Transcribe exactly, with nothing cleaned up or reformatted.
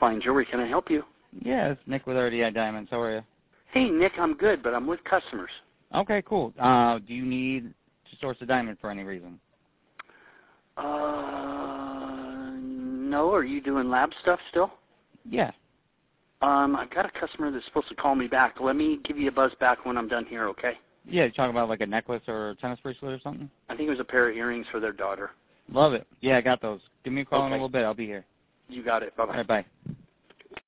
fine jewelry. Can I help you? Yeah, it's Nick with R D I Diamonds. How are you? Hey, Nick, I'm good, but I'm with customers. Okay, cool. Uh, do you need to source a diamond for any reason? Uh, no. Are you doing lab stuff still? Yeah. Um, I've got a customer that's supposed to call me back. Let me give you a buzz back when I'm done here, okay? Yeah, you talking about like a necklace or a tennis bracelet or something? I think it was a pair of earrings for their daughter. Love it. Yeah, I got those. Give me a call in a Okay. little bit. I'll be here. You got it. Bye-bye. All right, bye.